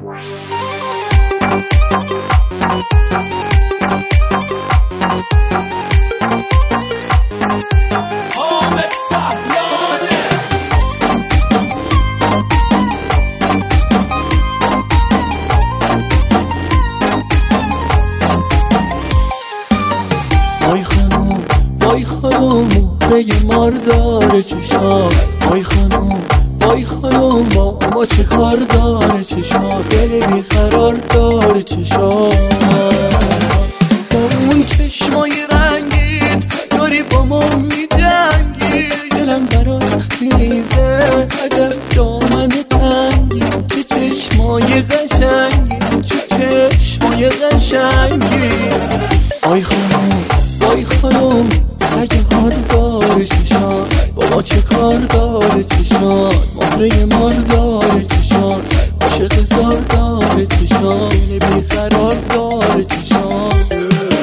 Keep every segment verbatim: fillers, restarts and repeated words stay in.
وای خانوم وای خانوم مهره مار داره چشات، وای خانوم وای خانوم با ما چه کار داره چشات، دل بیقرار داره چشات. با اون چشمای رنگیت داری با ما میجنگی، دلم برات میریزه عجب دامن تنگی، چه چشمای قشنگی چه چشمای قشنگی. وای خانوم وای خانوم سگ حال داره چشات، بابا چه کار داره چشات، مهره مار داره چشات، عاشق زار داره چشات، دل بیقرار داره چشات.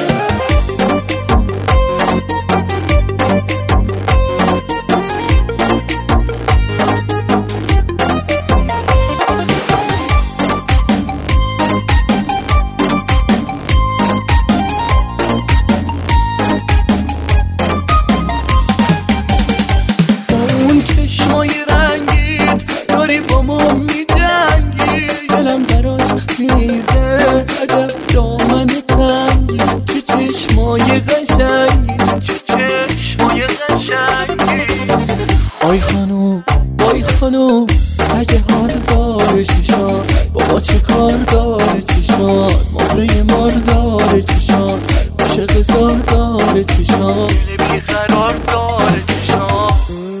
میریزه عجب دامن تنگی، چه چشمای قشنگی چه چشمای قشنگی. وای خانوم وای خانوم سگ حال داره چشات، بابا چه کار داره چشات، مهره مار داره چشات، عاشق زار داره چشات، دل بیقرار داره چشات.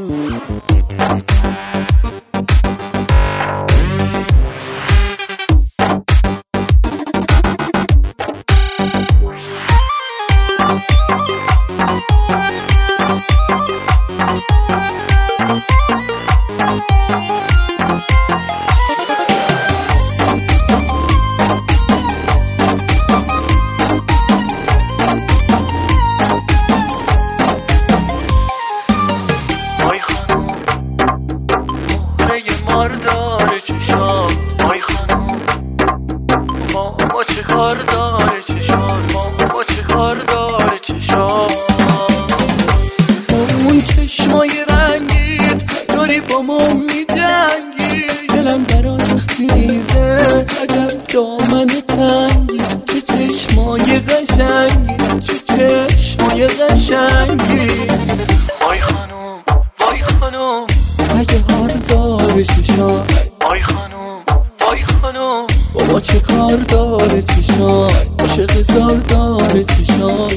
مار داره چشات، وای خانوم با ما چه کار داره چشات، با ما چه کار داره چشات. اون چشمای رنگیت داری با ما میجنگی، دلم برات میریزه عجب دامن تنگی، چه چشمای قشنگی چه چشمای قشنگی. وای خانوم وای خانوم سگ حال داره چشات، وای خانوم وای خانوم بابا چه کار داره چشات، عاشق زار داره چشات.